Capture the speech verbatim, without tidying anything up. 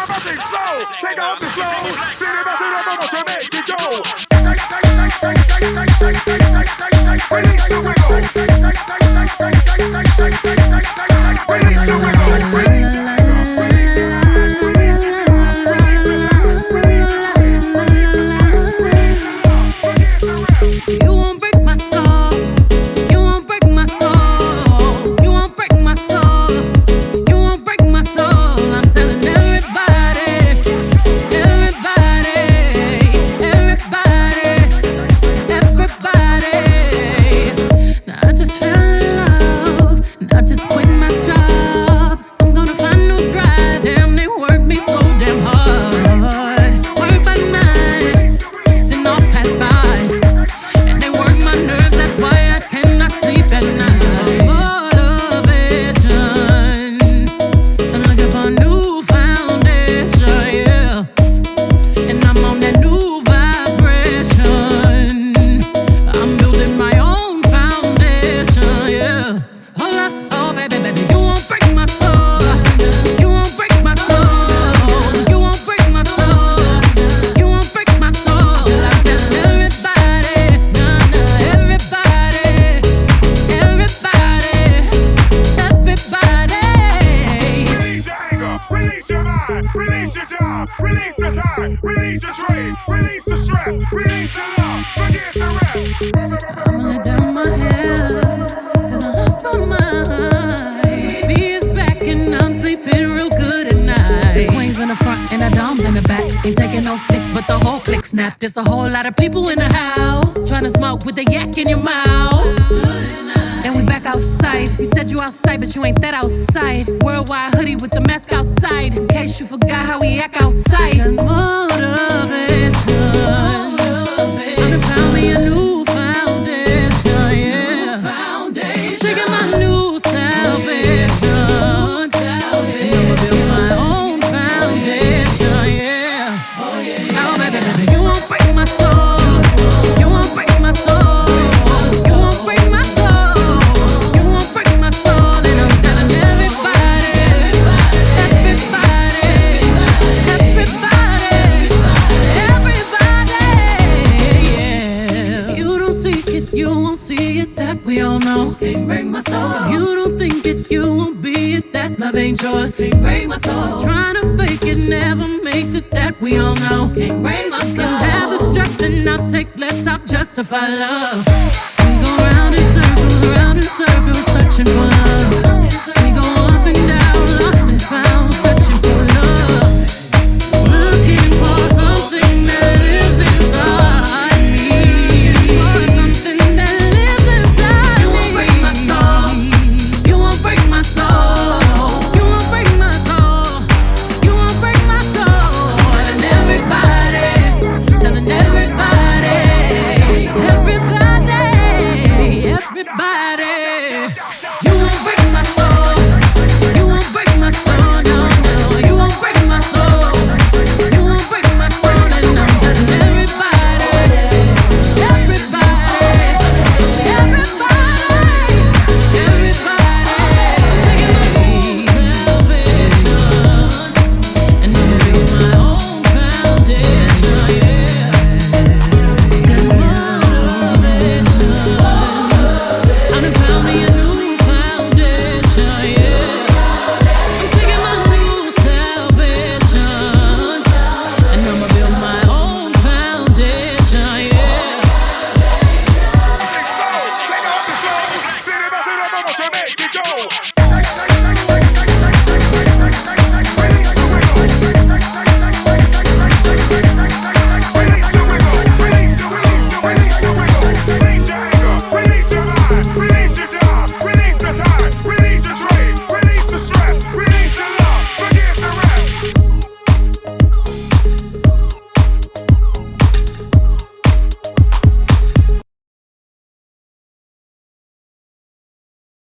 thing slow. Take off the slow. Then it to the bubble to make it go. Release the wiggle. Release the wiggle. Release the wiggle. Snap. There's a whole lot of people in the house trying to smoke with the yak in your mouth. And we back outside. You said you outside, but you ain't that outside. Worldwide hoodie with the mask outside, in case you forgot how we act outside. And motivation. I'm gonna found me a new foundation, yeah. Checking my new salvation. And I'ma build my own foundation, yeah. Oh, baby, baby, you won't break my soul. You won't break my soul. You won't break my soul. You won't break my soul. And I'm telling everybody, everybody, everybody, everybody, yeah. You don't seek it, you won't see it. That we all know. Can't break my soul. If you don't think it, you won't be it. That love ain't yours. Can't break my soul. Trying to fake it never makes it. That we all know. Can't break my soul. Can have the stress and I'll take less. I'll justify love. We gon'